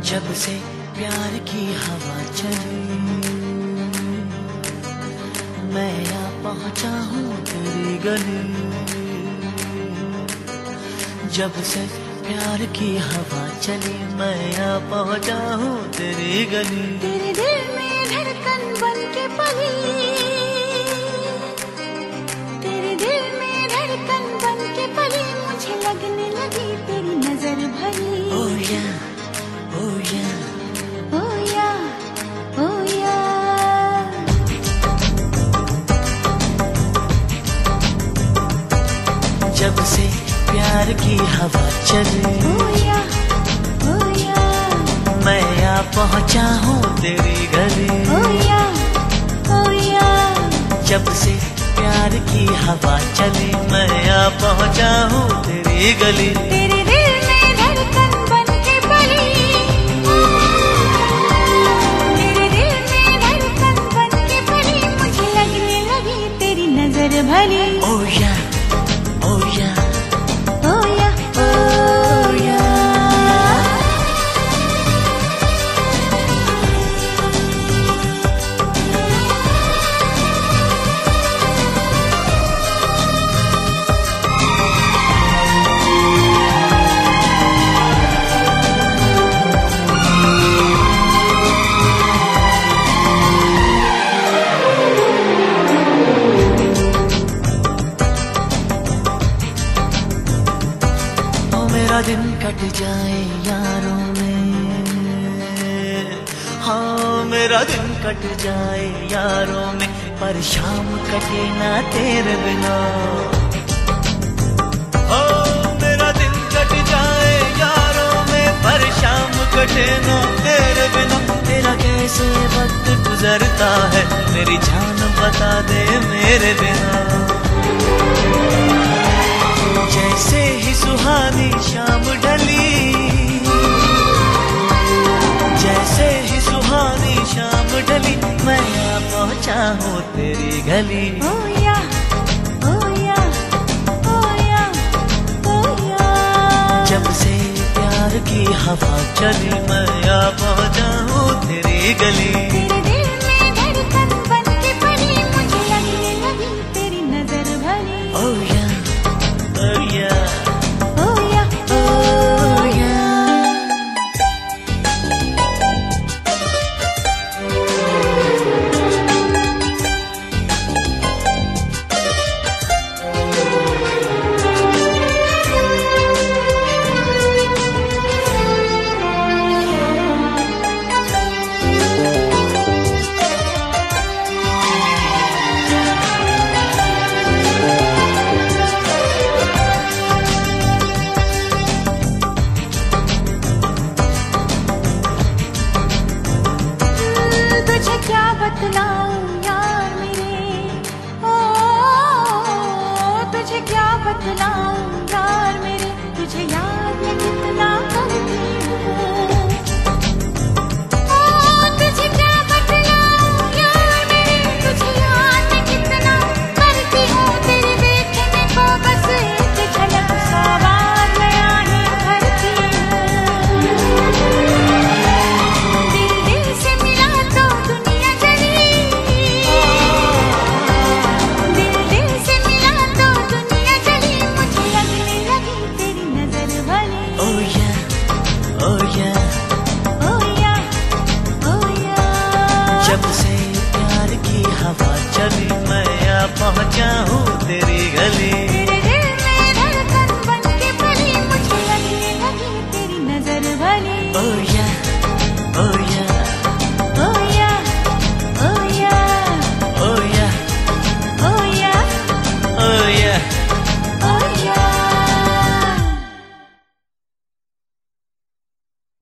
जब से प्यार की हवा चली, मैं आ पहुंचा हूँ तेरी गली। जब से प्यार की हवा चली, मैं आ पहुंचा हूँ तेरी गली। तेरे दिल में धड़कन बन के पली, तेरे दिल में धड़कन बन के पली, मुझे लगने लगी तेरी नजर भरी। Oh yeah, oh yeah, oh yeah, oh yeah। जब से प्यार की हवा चली, oh yeah, oh yeah। मैं आ पहुंचा हूँ तेरी गली। oh yeah, oh yeah। जब से प्यार की हवा चली, मैं आ पहुंचा हूँ तेरी गली। तेरे दिल में धड़कन बन के पली, तेरे दिल में धड़कन बन के पली, मुझे लगने लगी तेरी नजर भरी। Oh yeah, oh yeah, oh yeah, oh yeah। मेरा दिन कट जाए यारों में, हाँ मेरा दिन कट जाए यारों में, पर शाम कटे ना तेरे बिना। हो मेरा दिन कट जाए यारों में, पर शाम कटे ना तेरे बिना। तेरा कैसे वक्त गुजरता है, मेरी जान बता दे मेरे बिना। जैसे ही सुहानी शाम ढली, जैसे ही सुहानी शाम ढली, मैं आ पहुंचा हूँ तेरी गली। oh yeah, oh yeah, oh yeah, oh yeah। जब से प्यार की हवा चली, मैं आ पहुंचा हूँ तेरी गली। तेरे दिल में धड़कन बन के पली, मुझे लगने लगी तेरी नजर भरी। Oh yeah, oh yeah, oh yeah, oh yeah। तुझे क्या बतलाऊं यार मेरे, ओ तुझे क्या बतलाऊं